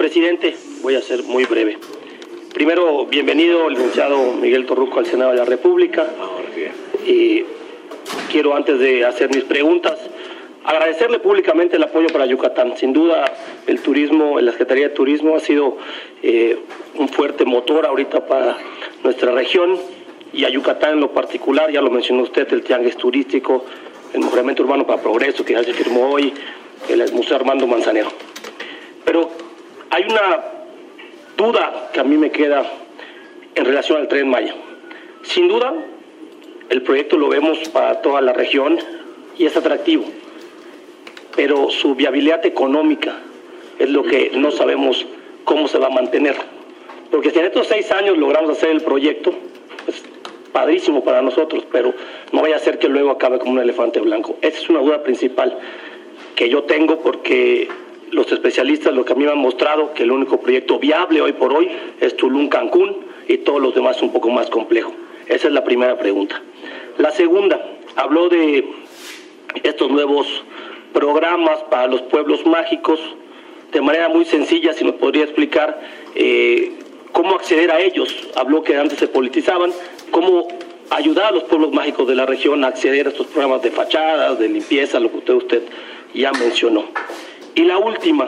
Presidente, voy a ser muy breve. Primero, bienvenido, licenciado Miguel Torruco, al Senado de la República. Y quiero, antes de hacer mis preguntas, agradecerle públicamente el apoyo para Yucatán. Sin duda, el turismo, la Secretaría de Turismo ha sido un fuerte motor ahorita para nuestra región y a Yucatán en lo particular. Ya lo mencionó usted, el tianguis turístico, el mejoramiento urbano para progreso, que ya se firmó hoy, el Museo Armando Manzanero. Pero hay una duda que a mí me queda en relación al Tren Maya. Sin duda, el proyecto lo vemos para toda la región y es atractivo, pero su viabilidad económica es lo que no sabemos cómo se va a mantener. Porque si en estos 6 años logramos hacer el proyecto, es padrísimo para nosotros, pero no vaya a ser que luego acabe como un elefante blanco. Esa es una duda principal que yo tengo, porque los especialistas lo que a mí me han mostrado, que el único proyecto viable hoy por hoy es Tulum-Cancún y todos los demás un poco más complejo. Esa es la primera pregunta. La segunda, habló de estos nuevos programas para los pueblos mágicos. De manera muy sencilla, si nos podría explicar cómo acceder a ellos. Habló que antes se politizaban, cómo ayudar a los pueblos mágicos de la región a acceder a estos programas de fachadas, de limpieza, lo que usted ya mencionó. Y la última,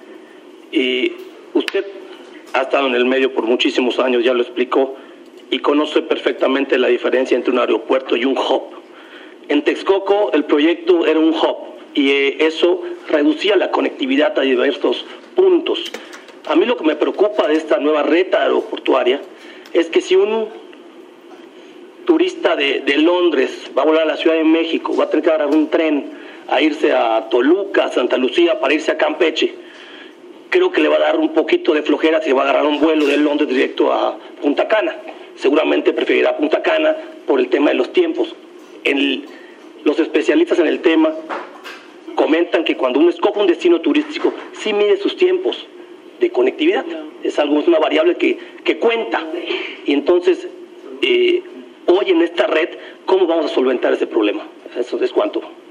usted ha estado en el medio por muchísimos años, ya lo explicó, y conoce perfectamente la diferencia entre un aeropuerto y un hub. En Texcoco el proyecto era un hub y eso reducía la conectividad a diversos puntos. A mí lo que me preocupa de esta nueva red aeroportuaria es que si un turista de Londres va a volar a la Ciudad de México, va a tener que agarrar un tren a irse a Toluca, a Santa Lucía, para irse a Campeche, creo que le va a dar un poquito de flojera si va a agarrar un vuelo de Londres directo a Punta Cana. Seguramente preferirá Punta Cana por el tema de los tiempos. Los especialistas en el tema comentan que cuando uno escoge un destino turístico, sí mide sus tiempos de conectividad. Es una variable que cuenta. Y entonces, hoy en esta red, ¿cómo vamos a solventar ese problema? Eso es cuanto.